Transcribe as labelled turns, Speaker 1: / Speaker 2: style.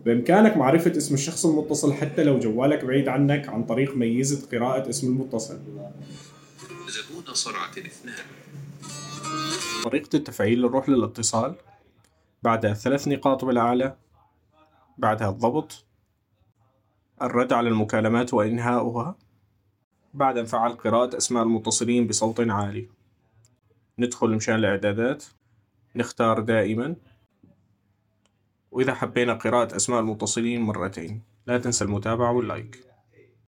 Speaker 1: بإمكانك معرفة اسم الشخص المتصل حتى لو جوالك بعيد عنك عن طريق ميزة قراءة اسم المتصل.
Speaker 2: زبون سرعة 2.
Speaker 1: طريقة التفعيل: نروح للاتصال، بعدها 3 نقاط بالأعلى، بعدها الضبط، الرد على المكالمات وإنهاؤها، بعد نفعل قراءة أسماء المتصلين بصوت عالي. ندخل مشان الإعدادات، نختار دائما، وإذا حبينا قراءة أسماء المتصلين مرتين. لا تنسى المتابعة واللايك.